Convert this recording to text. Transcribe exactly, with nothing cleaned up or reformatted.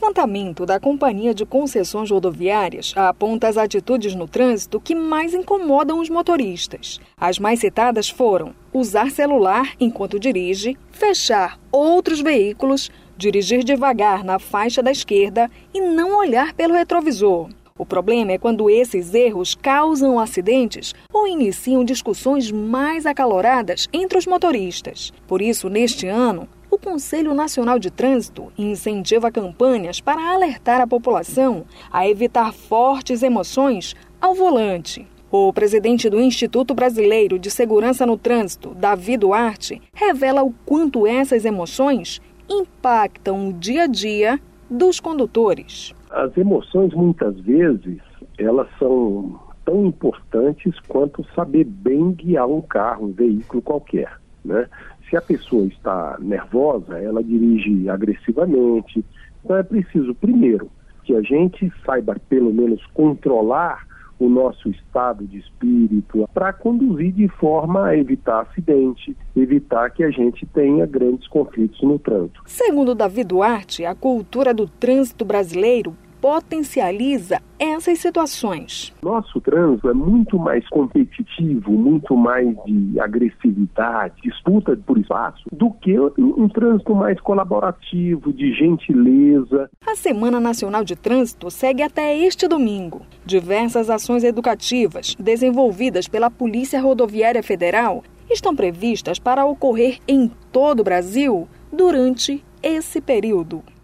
levantamento da Companhia de Concessões Rodoviárias aponta as atitudes no trânsito que mais incomodam os motoristas. As mais citadas foram usar celular enquanto dirige, fechar outros veículos, dirigir devagar na faixa da esquerda e não olhar pelo retrovisor. O problema é quando esses erros causam acidentes ou iniciam discussões mais acaloradas entre os motoristas. Por isso, neste ano, o Conselho Nacional de Trânsito incentiva campanhas para alertar a população a evitar fortes emoções ao volante. O presidente do Instituto Brasileiro de Segurança no Trânsito, Davi Duarte, revela o quanto essas emoções impactam o dia a dia dos condutores. As emoções, muitas vezes, elas são tão importantes quanto saber bem guiar um carro, um veículo qualquer, né? Se a pessoa está nervosa, ela dirige agressivamente. Então é preciso, primeiro, que a gente saiba pelo menos controlar o nosso estado de espírito para conduzir de forma a evitar acidente, evitar que a gente tenha grandes conflitos no trânsito. Segundo Davi Duarte, a cultura do trânsito brasileiro potencializa essas situações. Nosso trânsito é muito mais competitivo, muito mais de agressividade, disputa por espaço, do que um trânsito mais colaborativo, de gentileza. A Semana Nacional de Trânsito segue até este domingo. Diversas ações educativas desenvolvidas pela Polícia Rodoviária Federal estão previstas para ocorrer em todo o Brasil durante esse período.